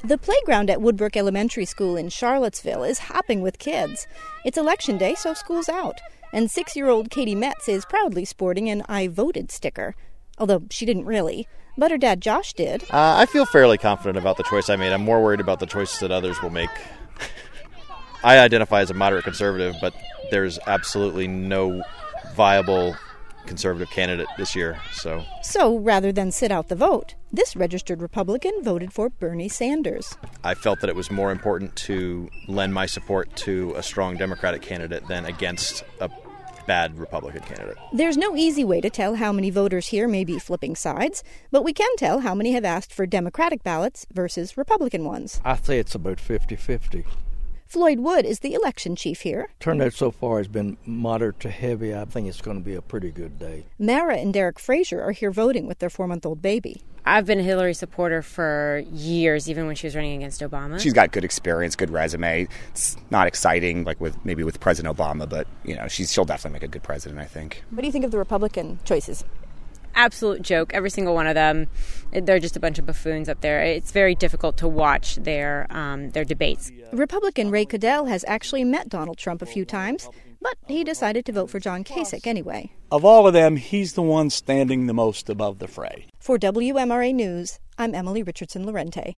The playground at Woodbrook Elementary School in Charlottesville is hopping with kids. It's election day, so school's out. And 6-year-old Katie Metz is proudly sporting an I voted sticker. Although she didn't really. But her dad Josh did. I feel fairly confident about the choice I made. I'm more worried about the choices that others will make. I identify as a moderate conservative, but there's absolutely no viable conservative candidate this year. So rather than sit out the vote, this registered Republican voted for Bernie Sanders. I felt that it was more important to lend my support to a strong Democratic candidate than against a bad Republican candidate. There's no easy way to tell how many voters here may be flipping sides, but we can tell how many have asked for Democratic ballots versus Republican ones. I say it's about 50-50. Floyd Wood is the election chief here. Turnout so far has been moderate to heavy. I think it's going to be a pretty good day. Mara and Derek Frazier are here voting with their 4-month-old baby. I've been a Hillary supporter for years, even when she was running against Obama. She's got good experience, good resume. It's not exciting like with President Obama, but she'll definitely make a good president, I think. What do you think of the Republican choices? Absolute joke. Every single one of them. They're just a bunch of buffoons up there. It's very difficult to watch their debates. Republican Ray Cadell has actually met Donald Trump a few times, but he decided to vote for John Kasich anyway. Of all of them, he's the one standing the most above the fray. For WMRA News, I'm Emily Richardson Lorente.